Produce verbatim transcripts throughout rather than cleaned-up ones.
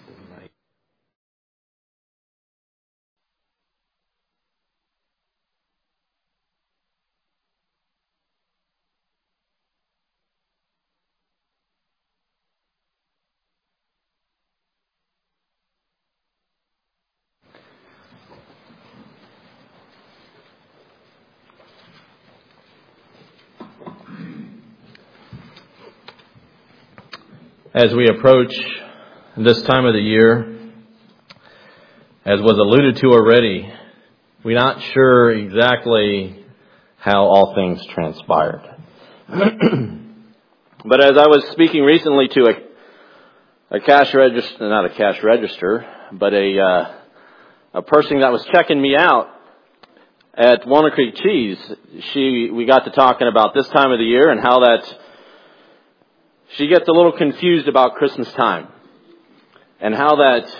As we approach this time of the year, as was alluded to already, we're not sure exactly how all things transpired. But as I was speaking recently to a, a cash register, not a cash register, but a uh, a person that was checking me out at Walnut Creek Cheese, she we got to talking about this time of the year and how that she gets a little confused about Christmas time and how that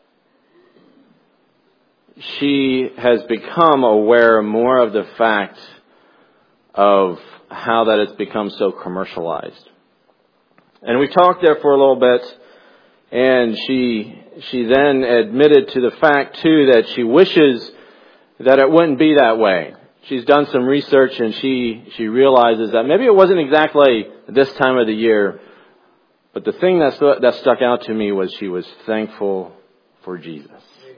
she has become aware more of the fact of how that it's become so commercialized. And we talked there for a little bit, and she she then admitted to the fact, too, that she wishes that it wouldn't be that way. She's done some research, and she, she realizes that maybe it wasn't exactly this time of the year, but the thing that, stu- that stuck out to me was she was thankful for Jesus.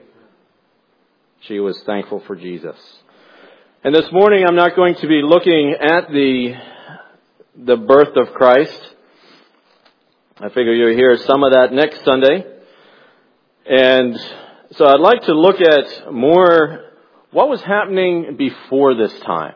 She was thankful for Jesus. And this morning I'm not going to be looking at the the birth of Christ. I figure you'll hear some of that next Sunday. And so I'd like to look at more what was happening before this time.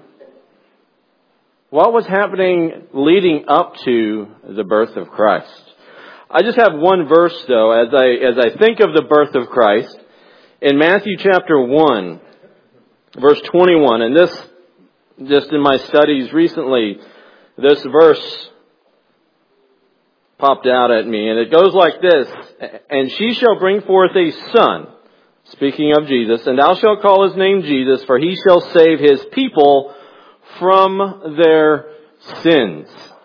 What was happening leading up to the birth of Christ? I just have one verse though, as I as I think of the birth of Christ, in Matthew chapter one, verse twenty-one, and this, just in my studies recently, this verse popped out at me, and it goes like this: "And she shall bring forth a son," speaking of Jesus, "and thou shalt call his name Jesus, for he shall save his people from their sins."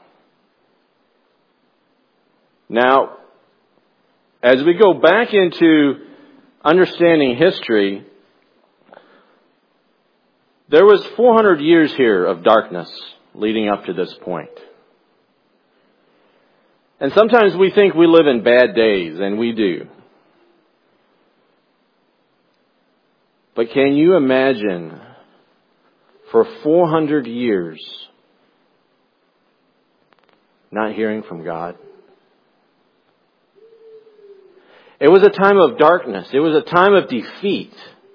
Now, as we go back into understanding history, there was four hundred years here of darkness leading up to this point. And sometimes we think we live in bad days, and we do. But can you imagine for four hundred years not hearing from God? It was a time of darkness. It was a time of defeat.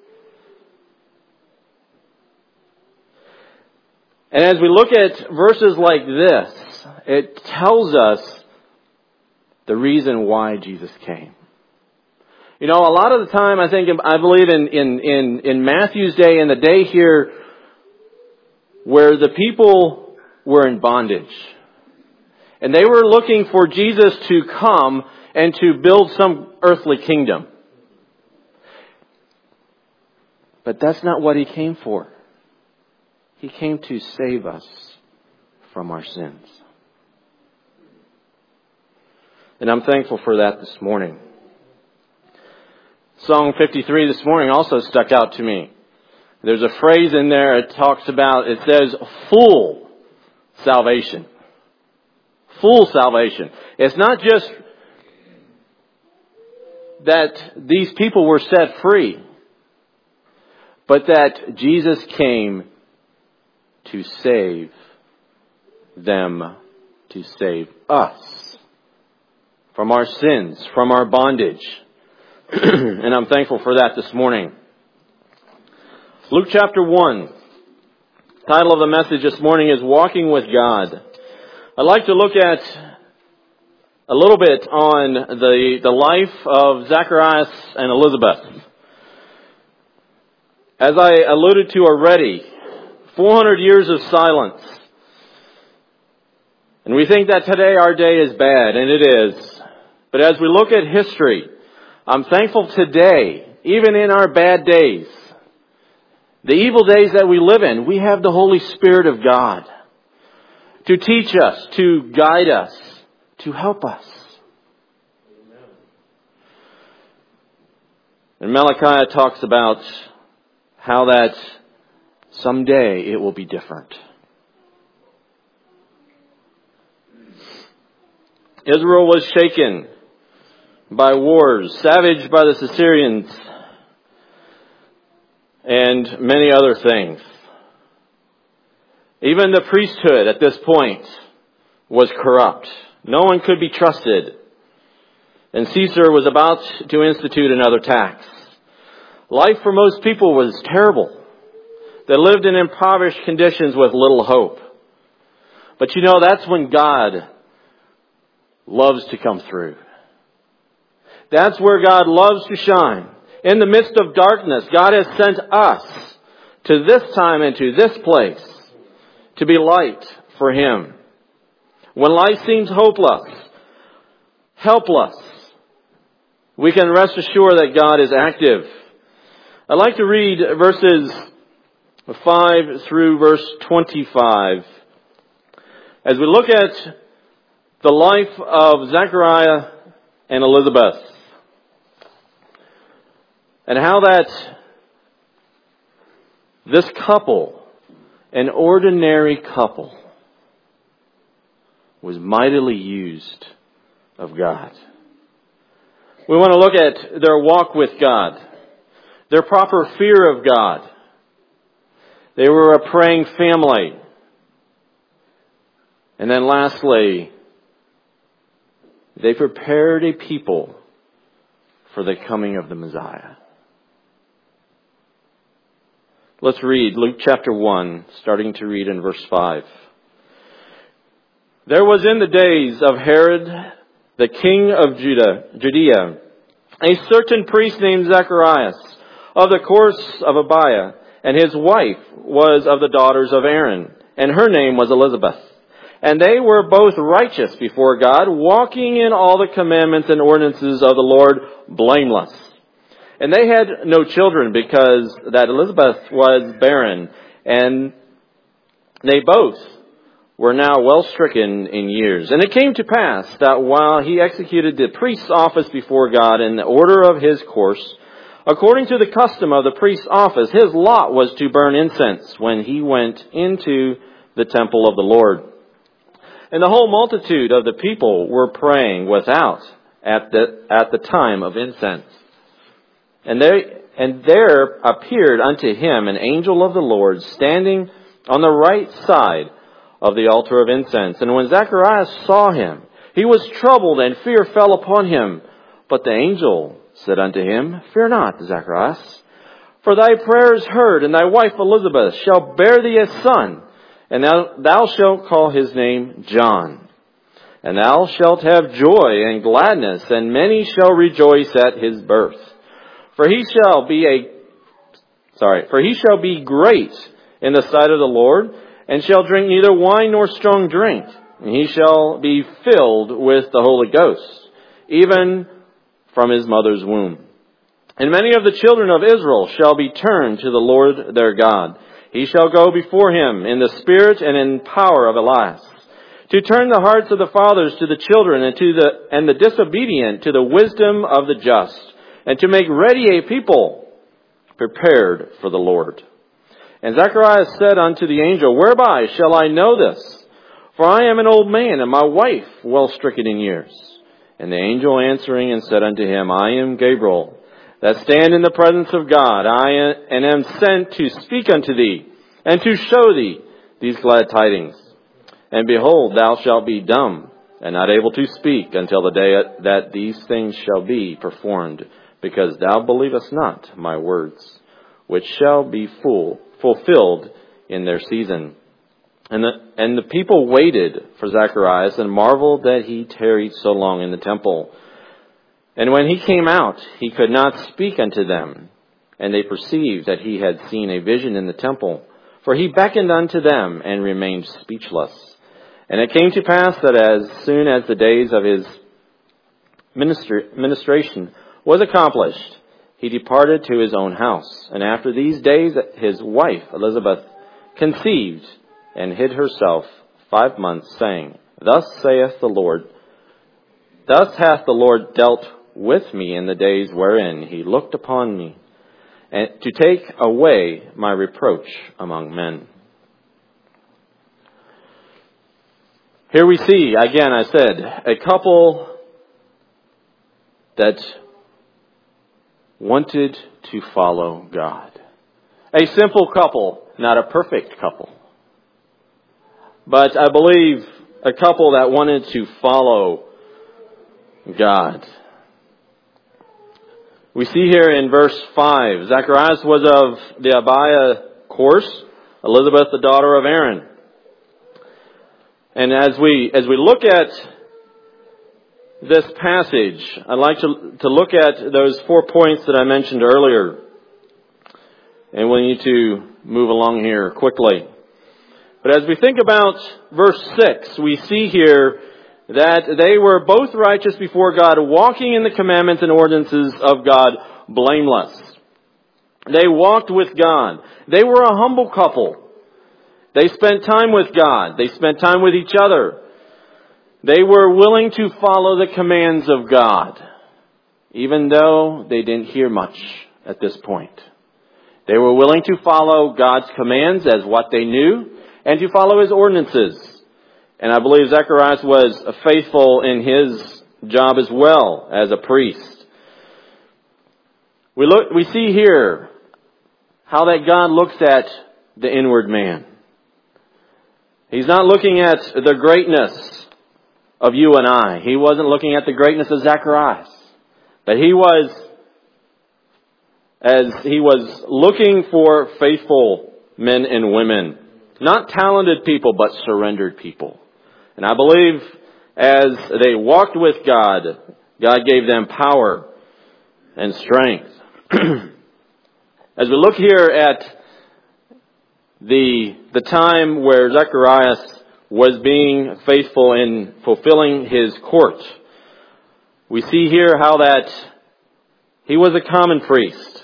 And as we look at verses like this, it tells us the reason why Jesus came. You know, a lot of the time, I think, I believe in, in, in, in Matthew's day, in the day here, where the people were in bondage. And they were looking for Jesus to come and to build some earthly kingdom. But that's not what he came for. He came to save us from our sins. And I'm thankful for that this morning. Psalm fifty-three this morning also stuck out to me. There's a phrase in there, it talks about, it says, full salvation. Full salvation. It's not just that these people were set free, but that Jesus came to save them, to save us from our sins, from our bondage. And I'm thankful for that this morning. Luke chapter one. Title of the message this morning is Walking with God. I'd like to look at a little bit on the, the life of Zacharias and Elizabeth. As I alluded to already, four hundred years of silence. And we think that today our day is bad, and it is. But as we look at history, I'm thankful today, even in our bad days, the evil days that we live in, we have the Holy Spirit of God to teach us, to guide us, to help us. And Malachi talks about how that someday it will be different. Israel was shaken by wars, savaged by the Assyrians, and many other things. Even the priesthood at this point was corrupt. No one could be trusted. And Caesar was about to institute another tax. Life for most people was terrible. They lived in impoverished conditions with little hope. But you know, that's when God loves to come through. That's where God loves to shine. In the midst of darkness, God has sent us to this time and to this place to be light for Him. When life seems hopeless, helpless, we can rest assured that God is active. I'd like to read verses five through verse twenty-five as we look at the life of Zechariah and Elizabeth, and how that this couple, an ordinary couple, was mightily used of God. We want to look at their walk with God, their proper fear of God. They were a praying family. And then lastly, they prepared a people for the coming of the Messiah. Let's read Luke chapter one, starting to read in verse five. There was in the days of Herod, the king of Judah, Judea, a certain priest named Zacharias, of the course of Abiah, and his wife was of the daughters of Aaron, and her name was Elizabeth. And they were both righteous before God, walking in all the commandments and ordinances of the Lord blameless. And they had no children, because that Elizabeth was barren, and they both were now well stricken in years. And it came to pass that while he executed the priest's office before God in the order of his course, according to the custom of the priest's office, his lot was to burn incense when he went into the temple of the Lord. And the whole multitude of the people were praying without at the at the time of incense. And there and there appeared unto him an angel of the Lord standing on the right side of the altar of incense. And when Zacharias saw him, he was troubled, and fear fell upon him. But the angel said unto him, Fear not, Zacharias, for thy prayer is heard, and thy wife Elizabeth shall bear thee a son, and thou, thou shalt call his name John. And thou shalt have joy and gladness, and many shall rejoice at his birth. For he shall be a, sorry, for he shall be great in the sight of the Lord, and shall drink neither wine nor strong drink. And he shall be filled with the Holy Ghost, even from his mother's womb. And many of the children of Israel shall be turned to the Lord their God. He shall go before him in the spirit and in power of Elias, to turn the hearts of the fathers to the children, and to the and the disobedient to the wisdom of the just, and to make ready a people prepared for the Lord. And Zacharias said unto the angel, Whereby shall I know this? For I am an old man, and my wife well stricken in years. And the angel answering and said unto him, I am Gabriel, that stand in the presence of God. I and am sent to speak unto thee, and to show thee these glad tidings. And behold, thou shalt be dumb, and not able to speak, until the day that these things shall be performed, because thou believest not my words, which shall be full, fulfilled in their season. And the, and the people waited for Zacharias, and marveled that he tarried so long in the temple. And when he came out, he could not speak unto them. And they perceived that he had seen a vision in the temple. For he beckoned unto them, and remained speechless. And it came to pass that as soon as the days of his ministry, ministration was accomplished, he departed to his own house. And after these days, his wife Elizabeth conceived, and hid herself five months, saying, Thus saith the Lord, Thus hath the Lord dealt with me in the days wherein he looked upon me, and to take away my reproach among men. Here we see, again, I said, a couple that wanted to follow God. A simple couple, not a perfect couple. But I believe a couple that wanted to follow God. We see here in verse five, Zacharias was of the Abiah course, Elizabeth the daughter of Aaron. And as we as we look at this passage, I'd like to, to look at those four points that I mentioned earlier. And we need to move along here quickly. But as we think about verse six, we see here that they were both righteous before God, walking in the commandments and ordinances of God blameless. They walked with God. They were a humble couple. They spent time with God. They spent time with each other. They were willing to follow the commands of God, even though they didn't hear much at this point. They were willing to follow God's commands as what they knew and to follow His ordinances. And I believe Zacharias was faithful in his job as well as a priest. We look, we see here how that God looks at the inward man. He's not looking at the greatness of you and I. He wasn't looking at the greatness of Zacharias. But he was, as he was looking for faithful men and women. Not talented people, but surrendered people. And I believe as they walked with God, God gave them power and strength. As we look here at the the time where Zacharias was being faithful in fulfilling his court, we see here how that he was a common priest.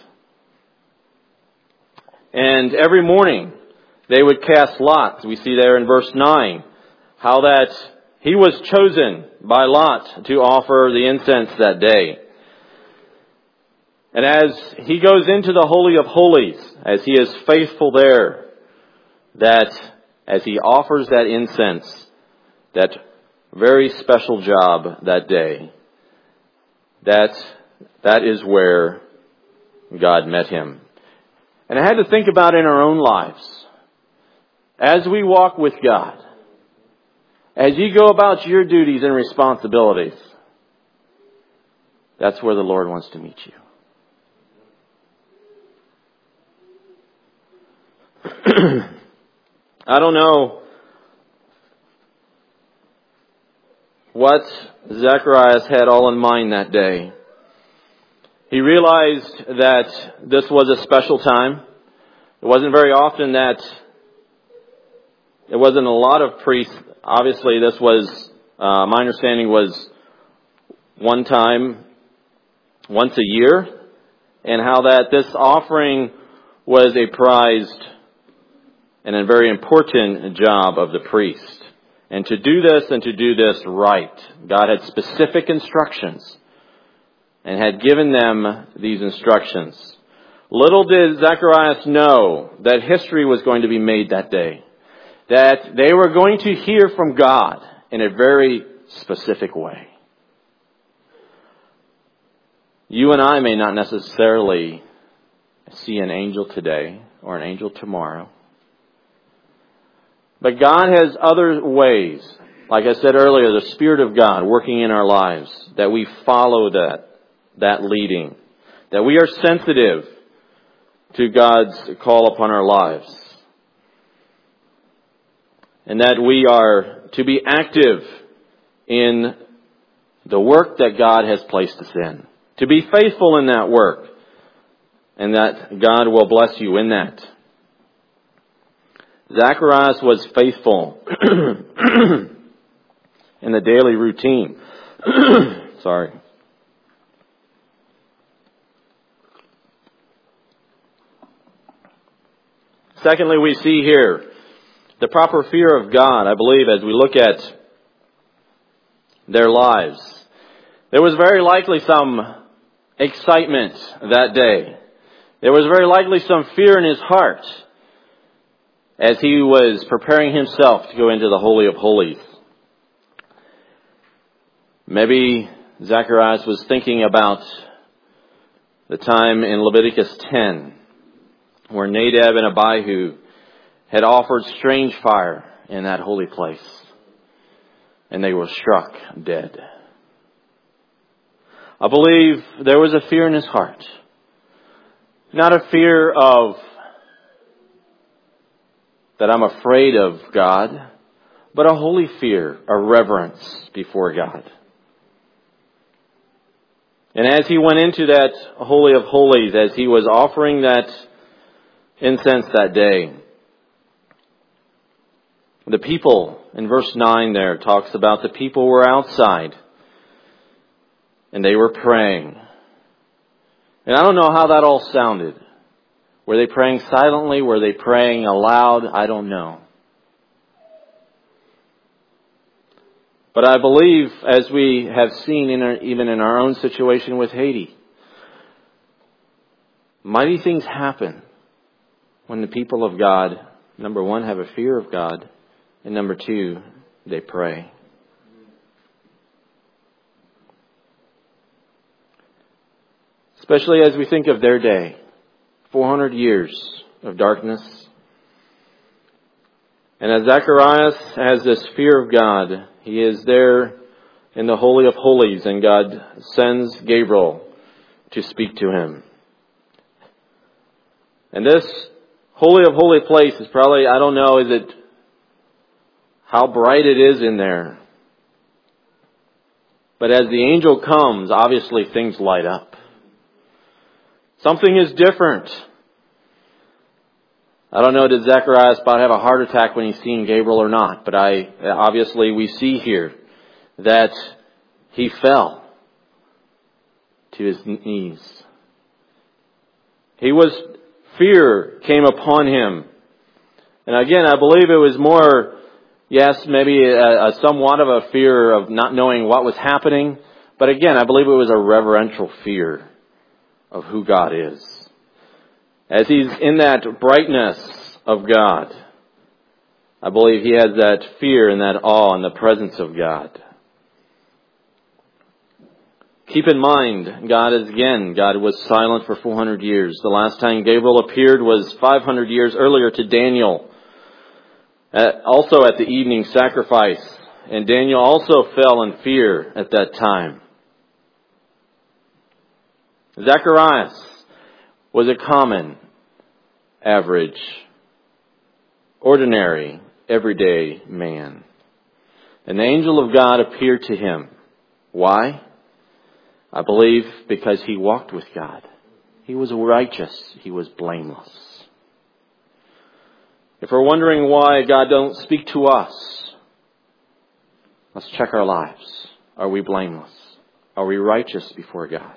And every morning they would cast lots. We see there in verse nine how that he was chosen by lot to offer the incense that day. And as he goes into the Holy of Holies, as he is faithful there, that as he offers that incense, that very special job that day, that that is where God met him. And I had to think about in our own lives, as we walk with God, as you go about your duties and responsibilities, that's where the Lord wants to meet you. I don't know what Zacharias had all in mind that day. He realized that this was a special time. It wasn't very often that it wasn't a lot of priests. Obviously, this was, uh, my understanding was one time, once a year, and how that this offering was a prized and a very important job of the priest. And to do this and to do this right, God had specific instructions and had given them these instructions. Little did Zacharias know that history was going to be made that day. That they were going to hear from God in a very specific way. You and I may not necessarily see an angel today or an angel tomorrow. But God has other ways, like I said earlier, the Spirit of God working in our lives, that we follow that, that leading, that we are sensitive to God's call upon our lives, and that we are to be active in the work that God has placed us in, to be faithful in that work, and that God will bless you in that. Zacharias was faithful in the daily routine. Sorry. Secondly, we see here the proper fear of God. I believe as we look at their lives, There was very likely some excitement that day. There was very likely some fear in his heart as he was preparing himself to go into the Holy of Holies. Maybe Zacharias was thinking about the time in Leviticus ten where Nadab and Abihu had offered strange fire in that holy place, and they were struck dead. I believe there was a fear in his heart. Not a fear of that I'm afraid of God, but a holy fear, a reverence before God. And as he went into that Holy of Holies, as he was offering that incense that day, the people, in verse nine there, talks about the people were outside and they were praying. And I don't know how that all sounded. Were they praying silently? Were they praying aloud? I don't know. But I believe, as we have seen in our, even in our own situation with Haiti, mighty things happen when the people of God, number one, have a fear of God, and number two, they pray. Especially as we think of their day, four hundred years of darkness. And as Zacharias has this fear of God, he is there in the Holy of Holies, and God sends Gabriel to speak to him. And this Holy of Holy place is probably, I don't know, is it how bright it is in there. But as the angel comes, obviously things light up. Something is different. I don't know, did Zacharias about have a heart attack when he's seen Gabriel or not, but I obviously we see here that he fell to his knees. He was, fear came upon him. And again, I believe it was more, yes, maybe a, a somewhat of a fear of not knowing what was happening, but again, I believe it was a reverential fear of who God is. As he's in that brightness of God, I believe he has that fear and that awe in the presence of God. Keep in mind, God is again, God was silent for four hundred years. The last time Gabriel appeared was five hundred years earlier to Daniel, at, also at the evening sacrifice. And Daniel also fell in fear at that time. Zacharias was a common, average, ordinary, everyday man. An angel of God appeared to him. Why? I believe because he walked with God. He was righteous. He was blameless. If we're wondering why God don't speak to us, let's check our lives. Are we blameless? Are we righteous before God?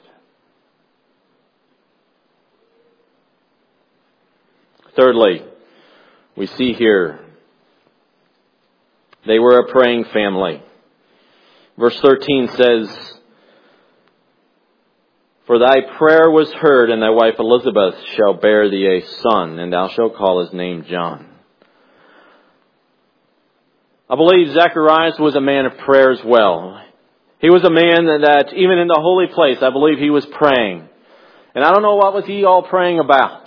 Thirdly, we see here, they were a praying family. Verse thirteen says, "For thy prayer was heard, and thy wife Elizabeth shall bear thee a son, and thou shalt call his name John." I believe Zacharias was a man of prayer as well. He was a man that, even in the holy place, I believe he was praying. And I don't know what was he all praying about.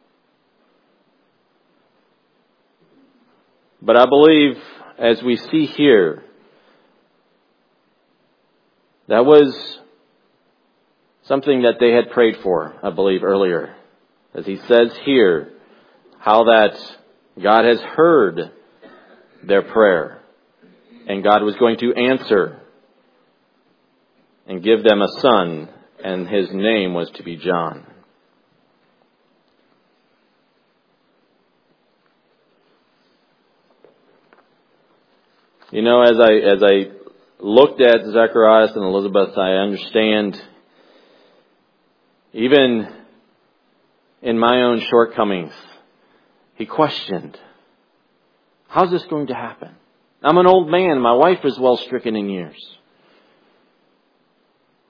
But I believe, as we see here, that was something that they had prayed for, I believe, earlier. As he says here, how that God has heard their prayer, and God was going to answer and give them a son, and his name was to be John. You know, as I as I looked at Zacharias and Elizabeth, I understand, even in my own shortcomings, he questioned, how's this going to happen? I'm an old man. My wife is well stricken in years.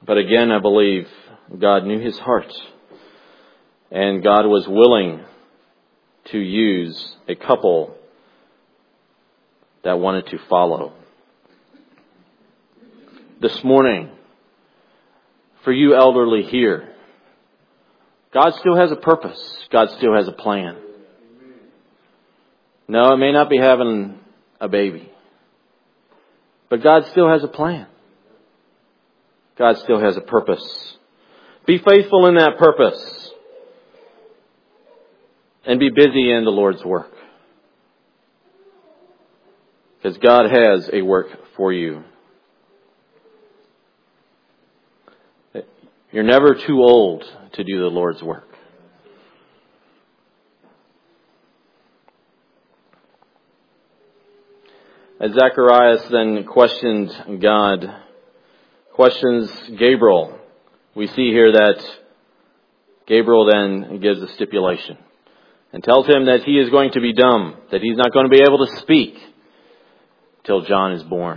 But again, I believe God knew his heart. And God was willing to use a couple that wanted to follow. This morning, for you elderly here, God still has a purpose. God still has a plan. No, it may not be having a baby. But God still has a plan. God still has a purpose. Be faithful in that purpose. And be busy in the Lord's work. Because God has a work for you. You're never too old to do the Lord's work. As Zacharias then questioned God, questions Gabriel, we see here that Gabriel then gives a stipulation and tells him that he is going to be dumb, that he's not going to be able to speak till John is born.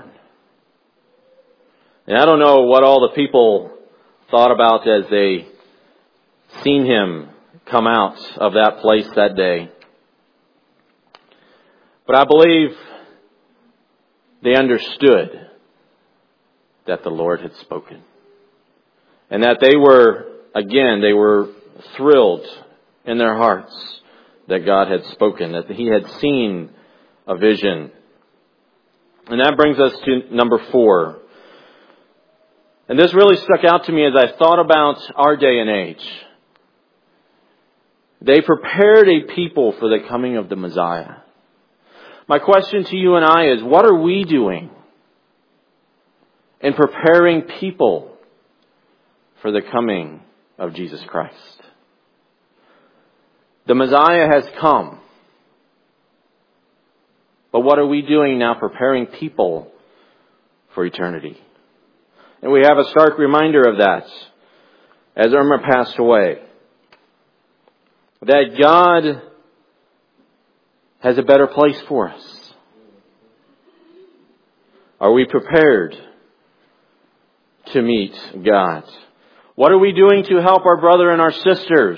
And I don't know what all the people thought about as they seen him come out of that place that day. But I believe they understood that the Lord had spoken. And that they were, again, they were thrilled in their hearts that God had spoken, that he had seen a vision. And that brings us to number four. And this really stuck out to me as I thought about our day and age. They prepared a people for the coming of the Messiah. My question to you and I is, what are we doing in preparing people for the coming of Jesus Christ? The Messiah has come. But what are we doing now preparing people for eternity? And we have a stark reminder of that as Irma passed away. That God has a better place for us. Are we prepared to meet God? What are we doing to help our brother and our sisters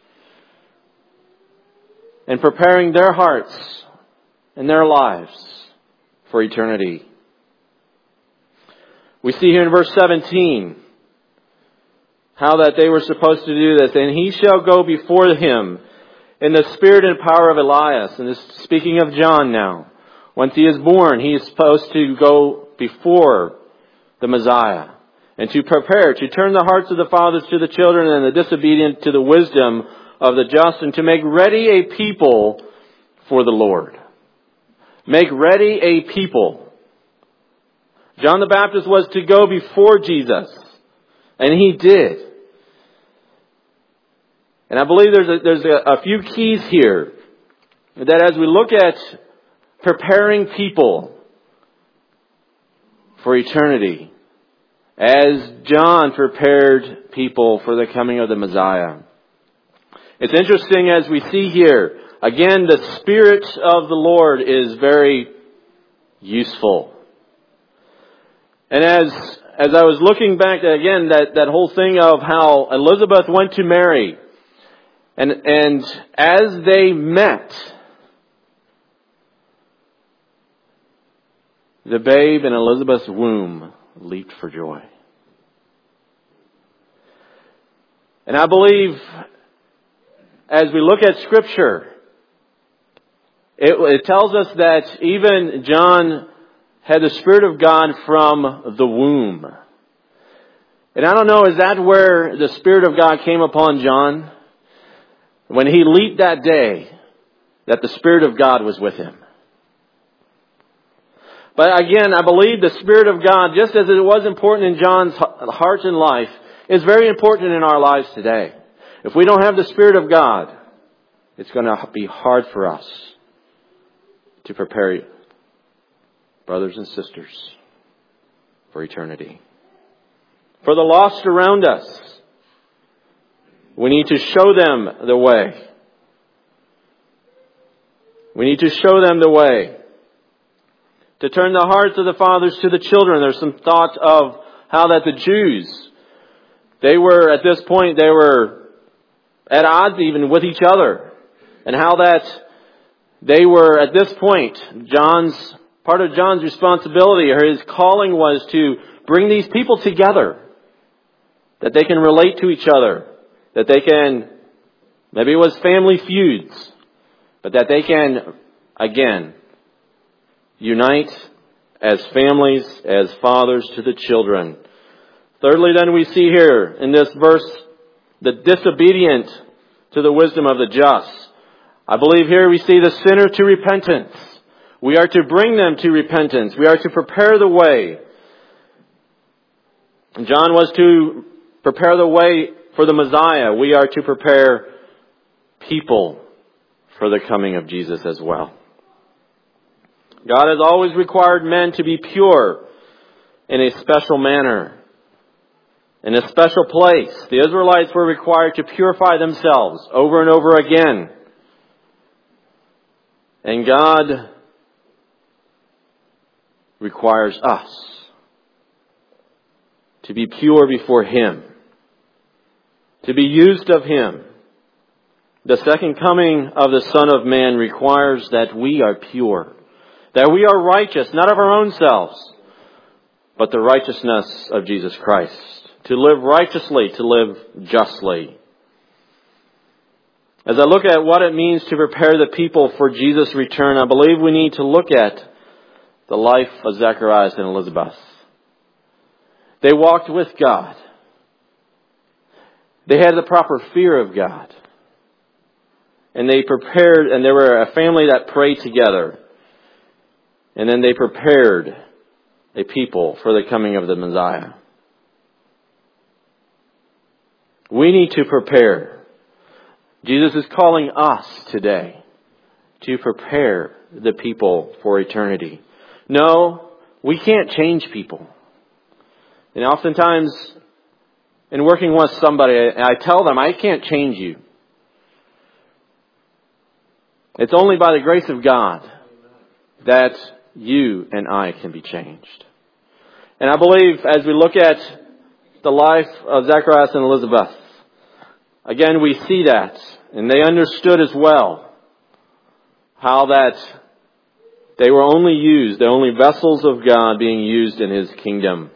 in preparing their hearts and their lives for eternity? We see here in verse seventeen how that they were supposed to do this. And he shall go before him in the spirit and power of Elias. And this speaking of John now. Once he is born, he is supposed to go before the Messiah. And to prepare, to turn the hearts of the fathers to the children and the disobedient to the wisdom of the just. And to make ready a people for the Lord. Make ready a people. John the Baptist was to go before Jesus. And he did. And I believe there's a, there's a, a few keys here. That as we look at preparing people for eternity. As John prepared people for the coming of the Messiah. It's interesting as we see here. Again, the Spirit of the Lord is very useful. And as as I was looking back again, that, that whole thing of how Elizabeth went to Mary, and and as they met, the babe in Elizabeth's womb leaped for joy. And I believe, as we look at Scripture, it, it tells us that even John had the Spirit of God from the womb. And I don't know, is that where the Spirit of God came upon John? When he leaped that day, that the Spirit of God was with him. But again, I believe the Spirit of God, just as it was important in John's heart and life, is very important in our lives today. If we don't have the Spirit of God, it's going to be hard for us to prepare brothers and sisters for eternity. For the lost around us, we need to show them the way. We need to show them the way. To turn the hearts of the fathers to the children. There's some thought of how that the Jews They were, at this point, they were at odds even with each other. And how that they were, at this point, John's, part of John's responsibility or his calling was to bring these people together. That they can relate to each other. That they can, maybe it was family feuds. But that they can, again, unite as families, as fathers to the children. Thirdly, then we see here in this verse, the disobedient to the wisdom of the just. I believe here we see the sinner to repentance. We are to bring them to repentance. We are to prepare the way. And John was to prepare the way for the Messiah. We are to prepare people for the coming of Jesus as well. God has always required men to be pure in a special manner, in a special place. The Israelites were required to purify themselves over and over again. And God requires us to be pure before Him, to be used of Him. The second coming of the Son of Man requires that we are pure, that we are righteous, not of our own selves, but the righteousness of Jesus Christ. To live righteously, to live justly. As I look at what it means to prepare the people for Jesus' return, I believe we need to look at the life of Zacharias and Elizabeth. They walked with God. They had the proper fear of God. And they prepared, and they were a family that prayed together. And then they prepared a people for the coming of the Messiah. We need to prepare. Jesus is calling us today to prepare the people for eternity. No, we can't change people. And oftentimes, in working with somebody, I tell them, I can't change you. It's only by the grace of God that you and I can be changed. And I believe as we look at the life of Zacharias and Elizabeth, again we see that. And they understood as well how that they were only used, they're only vessels of God being used in His kingdom.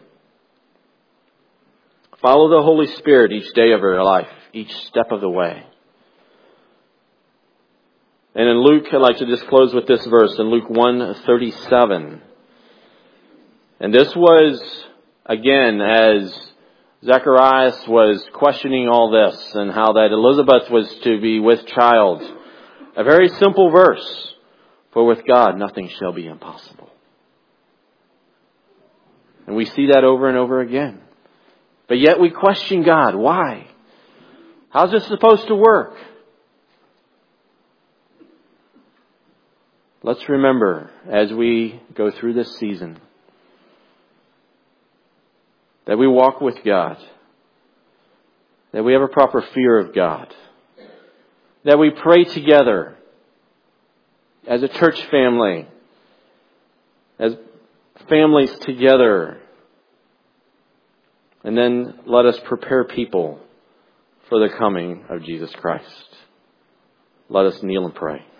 Follow the Holy Spirit each day of your life, each step of the way. And in Luke, I'd like to just close with this verse in Luke one thirty-seven. And this was, again, as Zacharias was questioning all this and how that Elizabeth was to be with child. A very simple verse. For with God, nothing shall be impossible. And we see that over and over again. But yet we question God. Why? How's this supposed to work? Let's remember as we go through this season that we walk with God, that we have a proper fear of God, that we pray together as a church family, as families together, and then let us prepare people for the coming of Jesus Christ. Let us kneel and pray.